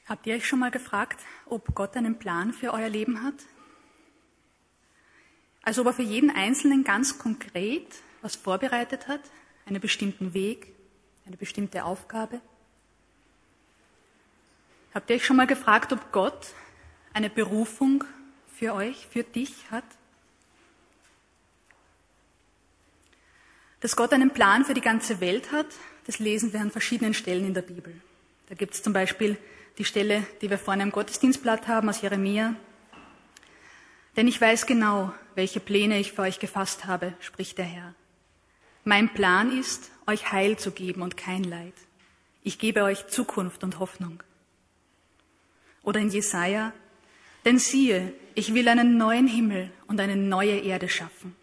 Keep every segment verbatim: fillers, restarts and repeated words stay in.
Habt ihr euch schon mal gefragt, ob Gott einen Plan für euer Leben hat? Also ob er für jeden Einzelnen ganz konkret was vorbereitet hat, einen bestimmten Weg, eine bestimmte Aufgabe? Habt ihr euch schon mal gefragt, ob Gott eine Berufung für euch, für dich hat? Dass Gott einen Plan für die ganze Welt hat, das lesen wir an verschiedenen Stellen in der Bibel. Da gibt es zum Beispiel die Stelle, die wir vorne im Gottesdienstblatt haben, aus Jeremia. Denn ich weiß genau, welche Pläne ich für euch gefasst habe, spricht der Herr. Mein Plan ist, euch Heil zu geben und kein Leid. Ich gebe euch Zukunft und Hoffnung. Oder in Jesaja, denn siehe, ich will einen neuen Himmel und eine neue Erde schaffen.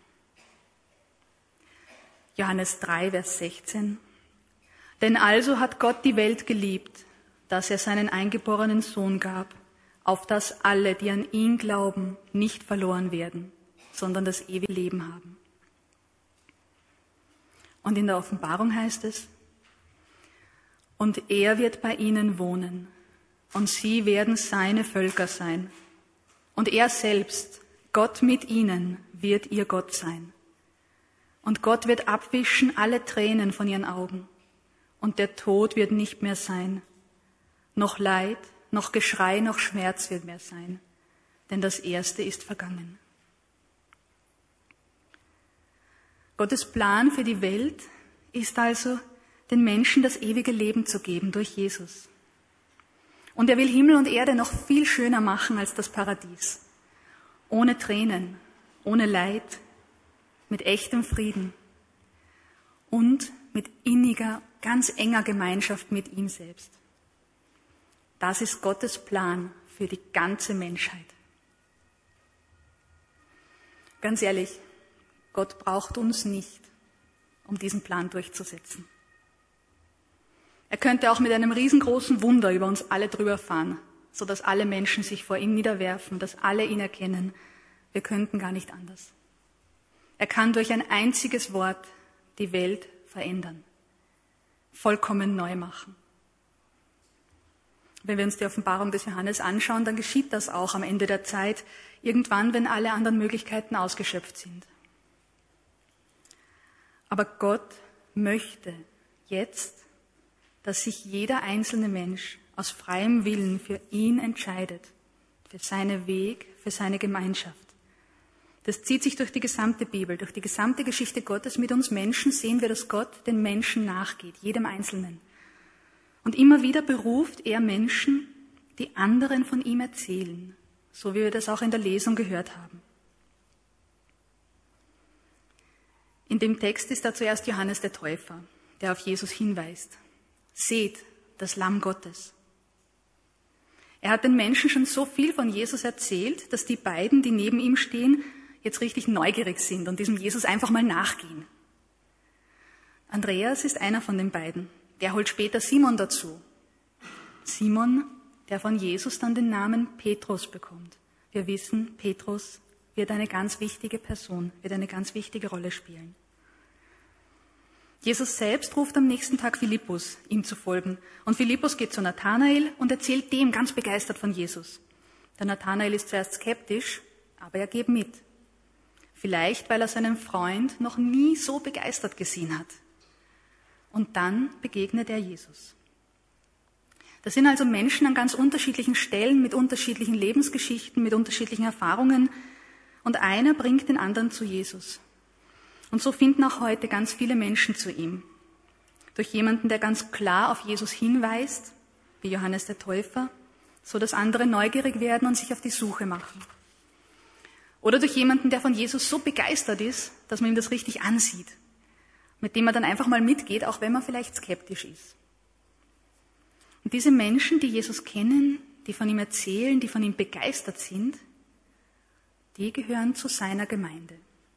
Johannes drei, Vers sechzehn. Denn also hat Gott die Welt geliebt, dass er seinen eingeborenen Sohn gab, auf dass alle, die an ihn glauben, nicht verloren werden, sondern das ewige Leben haben. Und in der Offenbarung heißt es, und er wird bei ihnen wohnen, und sie werden seine Völker sein. Und er selbst, Gott mit ihnen, wird ihr Gott sein. Und Gott wird abwischen alle Tränen von ihren Augen. Und der Tod wird nicht mehr sein. Noch Leid, noch Geschrei, noch Schmerz wird mehr sein. Denn das Erste ist vergangen. Gottes Plan für die Welt ist also, den Menschen das ewige Leben zu geben durch Jesus. Und er will Himmel und Erde noch viel schöner machen als das Paradies. Ohne Tränen, ohne Leid, mit echtem Frieden und mit inniger, ganz enger Gemeinschaft mit ihm selbst. Das ist Gottes Plan für die ganze Menschheit. Ganz ehrlich, Gott braucht uns nicht, um diesen Plan durchzusetzen. Er könnte auch mit einem riesengroßen Wunder über uns alle drüber fahren, sodass alle Menschen sich vor ihm niederwerfen, dass alle ihn erkennen. Wir könnten gar nicht anders. Er kann durch ein einziges Wort die Welt verändern, vollkommen neu machen. Wenn wir uns die Offenbarung des Johannes anschauen, dann geschieht das auch am Ende der Zeit, irgendwann, wenn alle anderen Möglichkeiten ausgeschöpft sind. Aber Gott möchte jetzt, dass sich jeder einzelne Mensch aus freiem Willen für ihn entscheidet, für seinen Weg, für seine Gemeinschaft. Das zieht sich durch die gesamte Bibel, durch die gesamte Geschichte Gottes. Mit uns Menschen sehen wir, dass Gott den Menschen nachgeht, jedem Einzelnen. Und immer wieder beruft er Menschen, die anderen von ihm erzählen, so wie wir das auch in der Lesung gehört haben. In dem Text ist da zuerst Johannes der Täufer, der auf Jesus hinweist. Seht, das Lamm Gottes. Er hat den Menschen schon so viel von Jesus erzählt, dass die beiden, die neben ihm stehen, jetzt richtig neugierig sind und diesem Jesus einfach mal nachgehen. Andreas ist einer von den beiden. Der holt später Simon dazu. Simon, der von Jesus dann den Namen Petrus bekommt. Wir wissen, Petrus wird eine ganz wichtige Person, wird eine ganz wichtige Rolle spielen. Jesus selbst ruft am nächsten Tag Philippus, ihm zu folgen. Und Philippus geht zu Nathanael und erzählt dem ganz begeistert von Jesus. Der Nathanael ist zuerst skeptisch, aber er geht mit. Vielleicht, weil er seinen Freund noch nie so begeistert gesehen hat. Und dann begegnet er Jesus. Das sind also Menschen an ganz unterschiedlichen Stellen, mit unterschiedlichen Lebensgeschichten, mit unterschiedlichen Erfahrungen. Und einer bringt den anderen zu Jesus. Und so finden auch heute ganz viele Menschen zu ihm. Durch jemanden, der ganz klar auf Jesus hinweist, wie Johannes der Täufer, so dass andere neugierig werden und sich auf die Suche machen. Oder durch jemanden, der von Jesus so begeistert ist, dass man ihm das richtig ansieht, mit dem man dann einfach mal mitgeht, auch wenn man vielleicht skeptisch ist. Und diese Menschen, die Jesus kennen, die von ihm erzählen, die von ihm begeistert sind, die gehören zu seiner Gemeinde.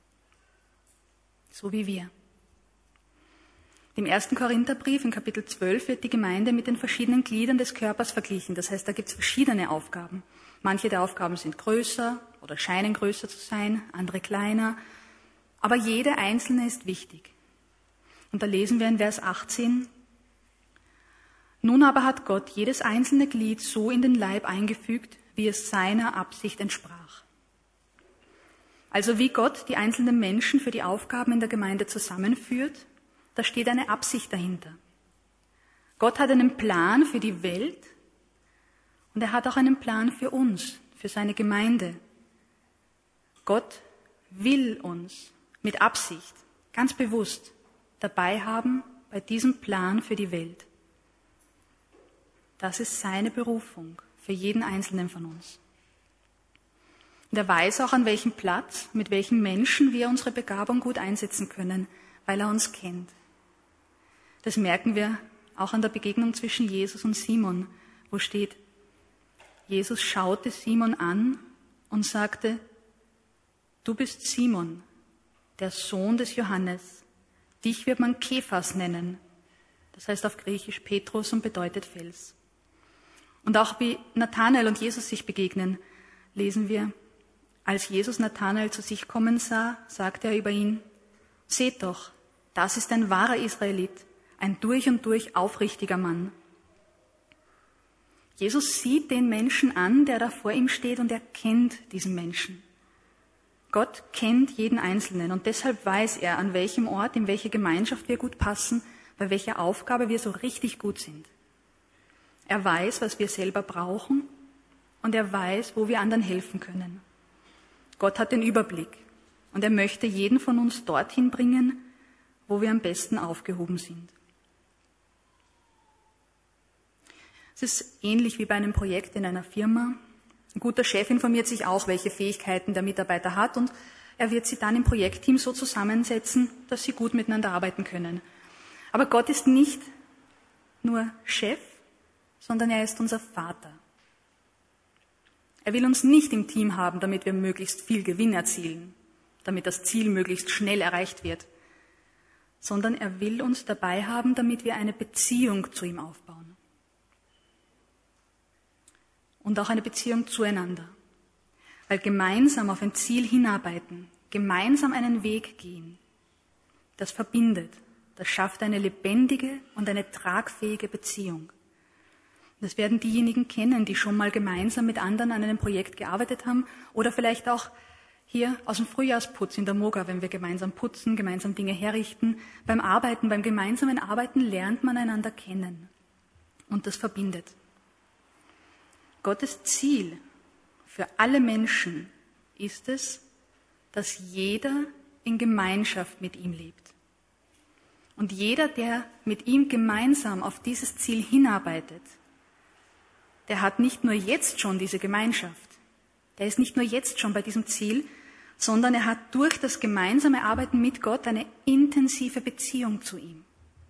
So wie wir. Im ersten Korintherbrief, in Kapitel zwölf, wird die Gemeinde mit den verschiedenen Gliedern des Körpers verglichen. Das heißt, da gibt es verschiedene Aufgaben. Manche der Aufgaben sind größer oder scheinen größer zu sein, andere kleiner. Aber jede einzelne ist wichtig. Und da lesen wir in Vers achtzehn, Nun aber hat Gott jedes einzelne Glied so in den Leib eingefügt, wie es seiner Absicht entsprach. Also wie Gott die einzelnen Menschen für die Aufgaben in der Gemeinde zusammenführt, da steht eine Absicht dahinter. Gott hat einen Plan für die Welt und er hat auch einen Plan für uns, für seine Gemeinde. Gott will uns mit Absicht, ganz bewusst, dabei haben bei diesem Plan für die Welt. Das ist seine Berufung für jeden Einzelnen von uns. Und er weiß auch, an welchem Platz, mit welchen Menschen wir unsere Begabung gut einsetzen können, weil er uns kennt. Das merken wir auch an der Begegnung zwischen Jesus und Simon, wo steht, Jesus schaute Simon an und sagte, du bist Simon, der Sohn des Johannes. Dich wird man Kephas nennen. Das heißt auf Griechisch Petrus und bedeutet Fels. Und auch wie Nathanael und Jesus sich begegnen, lesen wir, als Jesus Nathanael zu sich kommen sah, sagte er über ihn, seht doch, das ist ein wahrer Israelit, ein durch und durch aufrichtiger Mann. Jesus sieht den Menschen an, der da vor ihm steht, und er kennt diesen Menschen. Gott kennt jeden Einzelnen und deshalb weiß er, an welchem Ort, in welche Gemeinschaft wir gut passen, bei welcher Aufgabe wir so richtig gut sind. Er weiß, was wir selber brauchen und er weiß, wo wir anderen helfen können. Gott hat den Überblick und er möchte jeden von uns dorthin bringen, wo wir am besten aufgehoben sind. Es ist ähnlich wie bei einem Projekt in einer Firma. Ein guter Chef informiert sich auch, welche Fähigkeiten der Mitarbeiter hat und er wird sie dann im Projektteam so zusammensetzen, dass sie gut miteinander arbeiten können. Aber Gott ist nicht nur Chef, sondern er ist unser Vater. Er will uns nicht im Team haben, damit wir möglichst viel Gewinn erzielen, damit das Ziel möglichst schnell erreicht wird, sondern er will uns dabei haben, damit wir eine Beziehung zu ihm aufbauen. Und auch eine Beziehung zueinander. Weil gemeinsam auf ein Ziel hinarbeiten, gemeinsam einen Weg gehen, das verbindet, das schafft eine lebendige und eine tragfähige Beziehung. Das werden diejenigen kennen, die schon mal gemeinsam mit anderen an einem Projekt gearbeitet haben oder vielleicht auch hier aus dem Frühjahrsputz in der Moga, wenn wir gemeinsam putzen, gemeinsam Dinge herrichten. Beim Arbeiten, beim gemeinsamen Arbeiten lernt man einander kennen und das verbindet. Gottes Ziel für alle Menschen ist es, dass jeder in Gemeinschaft mit ihm lebt. Und jeder, der mit ihm gemeinsam auf dieses Ziel hinarbeitet, der hat nicht nur jetzt schon diese Gemeinschaft, der ist nicht nur jetzt schon bei diesem Ziel, sondern er hat durch das gemeinsame Arbeiten mit Gott eine intensive Beziehung zu ihm.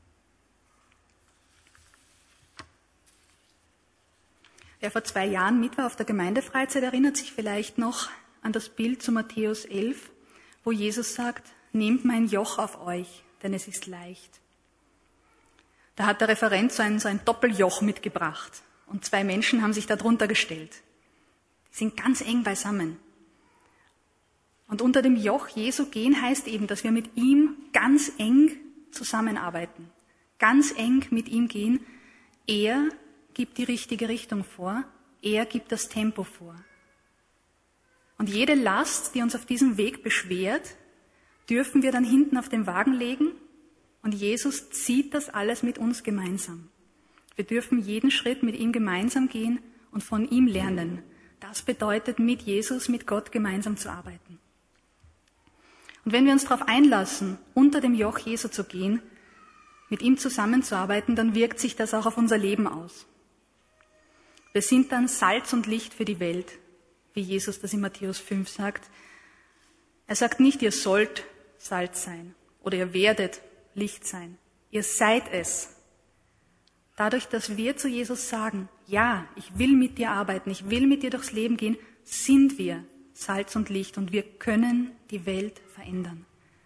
Wer vor zwei Jahren mit war auf der Gemeindefreizeit, erinnert sich vielleicht noch an das Bild zu Matthäus elf, wo Jesus sagt, nehmt mein Joch auf euch, denn es ist leicht. Da hat der Referent so ein, so ein Doppeljoch mitgebracht. Und zwei Menschen haben sich da drunter gestellt. Die sind ganz eng beisammen. Und unter dem Joch Jesu gehen heißt eben, dass wir mit ihm ganz eng zusammenarbeiten. Ganz eng mit ihm gehen. Er gibt die richtige Richtung vor. Er gibt das Tempo vor. Und jede Last, die uns auf diesem Weg beschwert, dürfen wir dann hinten auf den Wagen legen. Und Jesus zieht das alles mit uns gemeinsam. Wir dürfen jeden Schritt mit ihm gemeinsam gehen und von ihm lernen. Das bedeutet, mit Jesus, mit Gott gemeinsam zu arbeiten. Und wenn wir uns darauf einlassen, unter dem Joch Jesu zu gehen, mit ihm zusammenzuarbeiten, dann wirkt sich das auch auf unser Leben aus. Wir sind dann Salz und Licht für die Welt, wie Jesus das in Matthäus fünf sagt. Er sagt nicht, ihr sollt Salz sein oder ihr werdet Licht sein. Ihr seid es. Dadurch, dass wir zu Jesus sagen, ja, ich will mit dir arbeiten, ich will mit dir durchs Leben gehen, sind wir Salz und Licht und wir können die Welt verändern.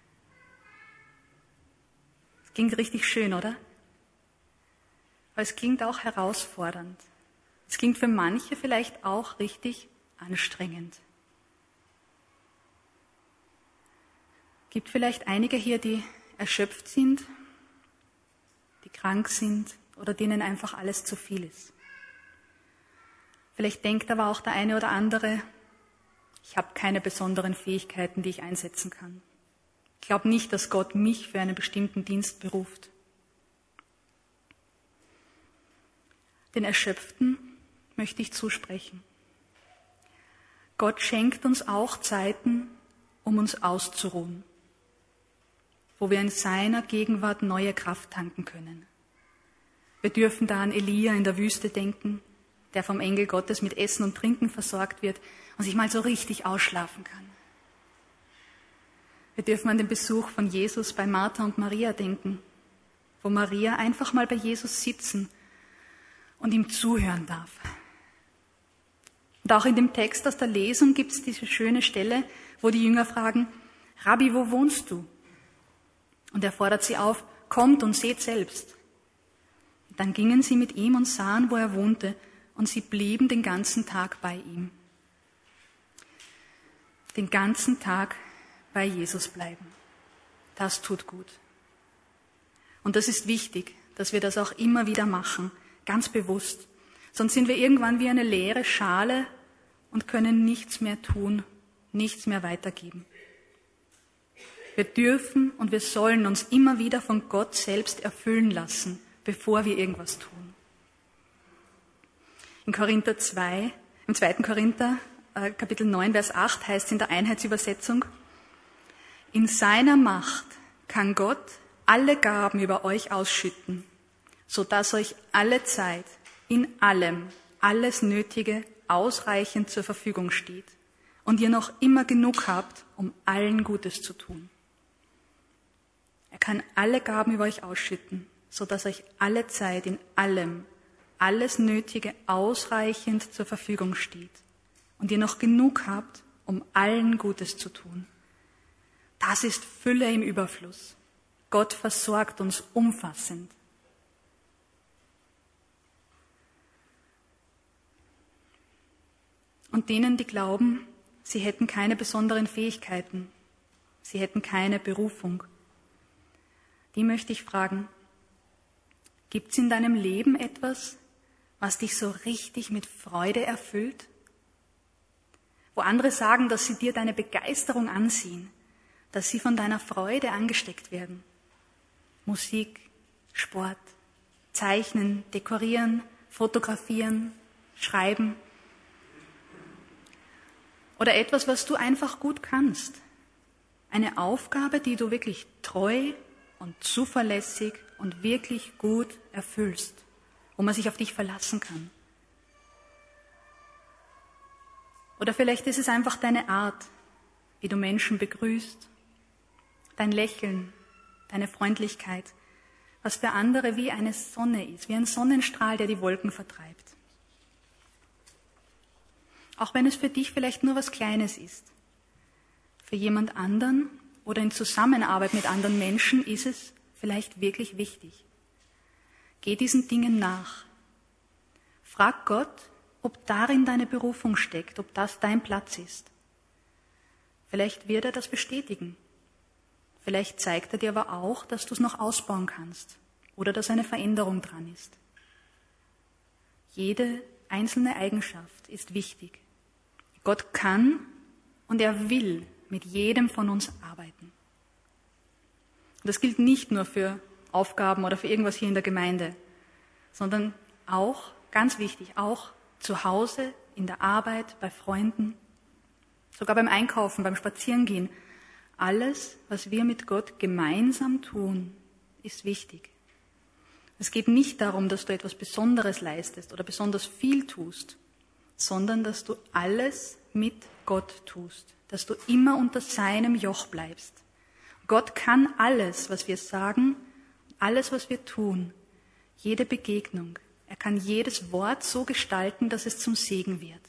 Es klingt richtig schön, oder? Aber es klingt auch herausfordernd. Es klingt für manche vielleicht auch richtig anstrengend. Es gibt vielleicht einige hier, die erschöpft sind, die krank sind oder denen einfach alles zu viel ist. Vielleicht denkt aber auch der eine oder andere, ich habe keine besonderen Fähigkeiten, die ich einsetzen kann. Ich glaube nicht, dass Gott mich für einen bestimmten Dienst beruft. Den Erschöpften möchte ich zusprechen. Gott schenkt uns auch Zeiten, um uns auszuruhen, wo wir in seiner Gegenwart neue Kraft tanken können. Wir dürfen da an Elia in der Wüste denken, der vom Engel Gottes mit Essen und Trinken versorgt wird und sich mal so richtig ausschlafen kann. Wir dürfen an den Besuch von Jesus bei Martha und Maria denken, wo Maria einfach mal bei Jesus sitzen und ihm zuhören darf. Und auch in dem Text aus der Lesung gibt es diese schöne Stelle, wo die Jünger fragen, Rabbi, wo wohnst du? Und er fordert sie auf, kommt und seht selbst. Und dann gingen sie mit ihm und sahen, wo er wohnte, und sie blieben den ganzen Tag bei ihm. Den ganzen Tag bei Jesus bleiben. Das tut gut. Und das ist wichtig, dass wir das auch immer wieder machen, ganz bewusst. Sonst sind wir irgendwann wie eine leere Schale und können nichts mehr tun, nichts mehr weitergeben. Wir dürfen und wir sollen uns immer wieder von Gott selbst erfüllen lassen, bevor wir irgendwas tun. In Korinther zwei, im zweiten Korinther, äh, Kapitel neun, Vers acht heißt es in der Einheitsübersetzung, in seiner Macht kann Gott alle Gaben über euch ausschütten, sodass euch alle Zeit, in allem, alles Nötige ausreichend zur Verfügung steht und ihr noch immer genug habt, um allen Gutes zu tun. Er kann alle Gaben über euch ausschütten, sodass euch alle Zeit, in allem, alles Nötige ausreichend zur Verfügung steht und ihr noch genug habt, um allen Gutes zu tun. Das ist Fülle im Überfluss. Gott versorgt uns umfassend. Und denen, die glauben, sie hätten keine besonderen Fähigkeiten, sie hätten keine Berufung, die möchte ich fragen, gibt es in deinem Leben etwas, was dich so richtig mit Freude erfüllt? Wo andere sagen, dass sie dir deine Begeisterung ansehen, dass sie von deiner Freude angesteckt werden. Musik, Sport, Zeichnen, Dekorieren, Fotografieren, Schreiben. Oder etwas, was du einfach gut kannst. Eine Aufgabe, die du wirklich treu und zuverlässig und wirklich gut erfüllst, wo man sich auf dich verlassen kann. Oder vielleicht ist es einfach deine Art, wie du Menschen begrüßt, dein Lächeln, deine Freundlichkeit, was für andere wie eine Sonne ist, wie ein Sonnenstrahl, der die Wolken vertreibt. Auch wenn es für dich vielleicht nur was Kleines ist. Für jemand anderen oder in Zusammenarbeit mit anderen Menschen ist es vielleicht wirklich wichtig. Geh diesen Dingen nach. Frag Gott, ob darin deine Berufung steckt, ob das dein Platz ist. Vielleicht wird er das bestätigen. Vielleicht zeigt er dir aber auch, dass du es noch ausbauen kannst oder dass eine Veränderung dran ist. Jede einzelne Eigenschaft ist wichtig. Gott kann und er will mit jedem von uns arbeiten. Und das gilt nicht nur für Aufgaben oder für irgendwas hier in der Gemeinde, sondern auch, ganz wichtig, auch zu Hause, in der Arbeit, bei Freunden, sogar beim Einkaufen, beim Spazierengehen. Alles, was wir mit Gott gemeinsam tun, ist wichtig. Es geht nicht darum, dass du etwas Besonderes leistest oder besonders viel tust, sondern dass du alles mit Gott tust, dass du immer unter seinem Joch bleibst. Gott kann alles, was wir sagen, alles, was wir tun, jede Begegnung. Er kann jedes Wort so gestalten, dass es zum Segen wird.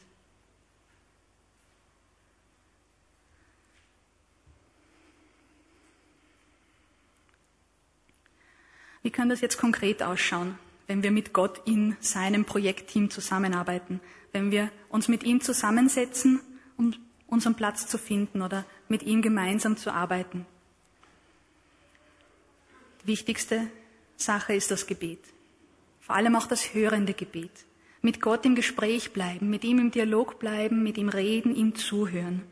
Wie kann das jetzt konkret ausschauen, wenn wir mit Gott in seinem Projektteam zusammenarbeiten, wenn wir uns mit ihm zusammensetzen, um unseren Platz zu finden oder mit ihm gemeinsam zu arbeiten? Die wichtigste Sache ist das Gebet. vor allem auch das hörende Gebet. Mit Gott im Gespräch bleiben, mit ihm im Dialog bleiben, mit ihm reden, ihm zuhören.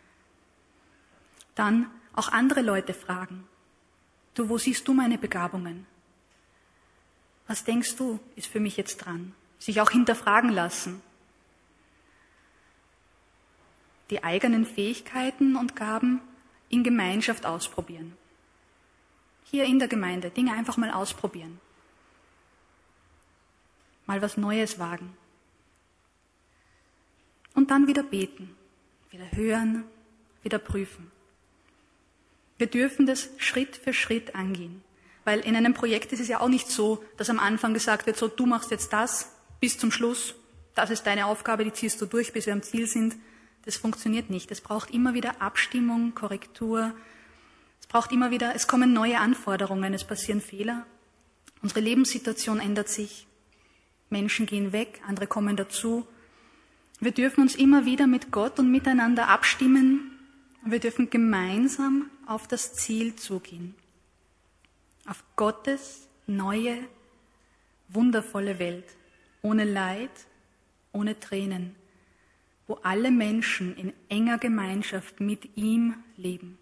Dann auch andere Leute fragen. Du, wo siehst du meine Begabungen? Was denkst du, ist für mich jetzt dran? Sich auch hinterfragen lassen. Die eigenen Fähigkeiten und Gaben in Gemeinschaft ausprobieren. Hier in der Gemeinde Dinge einfach mal ausprobieren. Mal was Neues wagen. Und dann wieder beten, wieder hören, wieder prüfen. Wir dürfen das Schritt für Schritt angehen. Weil in einem Projekt ist es ja auch nicht so, dass am Anfang gesagt wird, so du machst jetzt das bis zum Schluss, das ist deine Aufgabe, die ziehst du durch, bis wir am Ziel sind. Das funktioniert nicht. Es braucht immer wieder Abstimmung, Korrektur. Es braucht immer wieder, es kommen neue Anforderungen, es passieren Fehler. Unsere Lebenssituation ändert sich. Menschen gehen weg, andere kommen dazu. Wir dürfen uns immer wieder mit Gott und miteinander abstimmen. Und wir dürfen gemeinsam auf das Ziel zugehen. Auf Gottes neue, wundervolle Welt. Ohne Leid, ohne Tränen. Wo alle Menschen in enger Gemeinschaft mit ihm leben.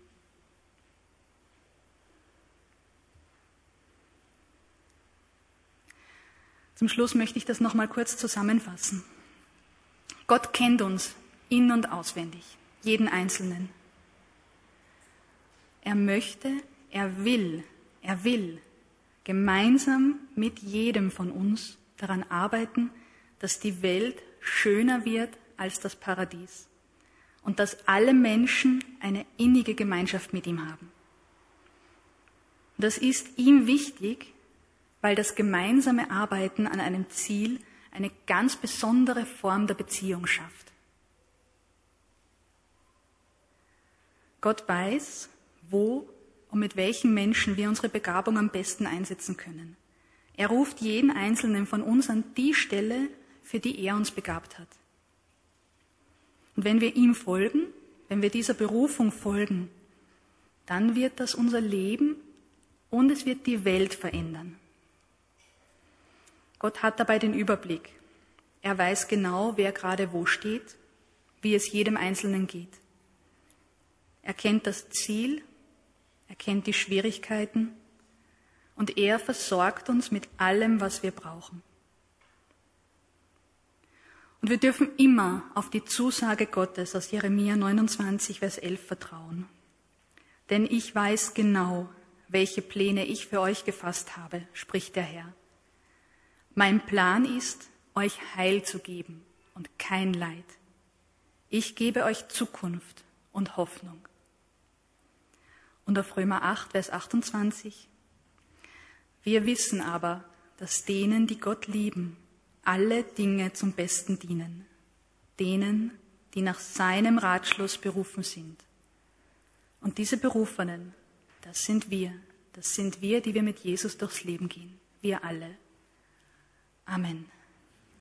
Zum Schluss möchte ich das noch mal kurz zusammenfassen. Gott kennt uns in- und auswendig, jeden Einzelnen. Er möchte, er will, er will gemeinsam mit jedem von uns daran arbeiten, dass die Welt schöner wird als das Paradies und dass alle Menschen eine innige Gemeinschaft mit ihm haben. Das ist ihm wichtig, weil das gemeinsame Arbeiten an einem Ziel eine ganz besondere Form der Beziehung schafft. Gott weiß, wo und mit welchen Menschen wir unsere Begabung am besten einsetzen können. Er ruft jeden Einzelnen von uns an die Stelle, für die er uns begabt hat. Und wenn wir ihm folgen, wenn wir dieser Berufung folgen, dann wird das unser Leben und es wird die Welt verändern. Gott hat dabei den Überblick. Er weiß genau, wer gerade wo steht, wie es jedem Einzelnen geht. Er kennt das Ziel, er kennt die Schwierigkeiten und er versorgt uns mit allem, was wir brauchen. Und wir dürfen immer auf die Zusage Gottes aus Jeremia neunundzwanzig, Vers elf vertrauen. Denn ich weiß genau, welche Pläne ich für euch gefasst habe, spricht der Herr. Mein Plan ist, euch Heil zu geben und kein Leid. Ich gebe euch Zukunft und Hoffnung. Und auf Römer acht, Vers achtundzwanzig. Wir wissen aber, dass denen, die Gott lieben, alle Dinge zum Besten dienen. Denen, die nach seinem Ratschluss berufen sind. Und diese Berufenen, das sind wir. Das sind wir, die wir mit Jesus durchs Leben gehen. Wir alle. Amen.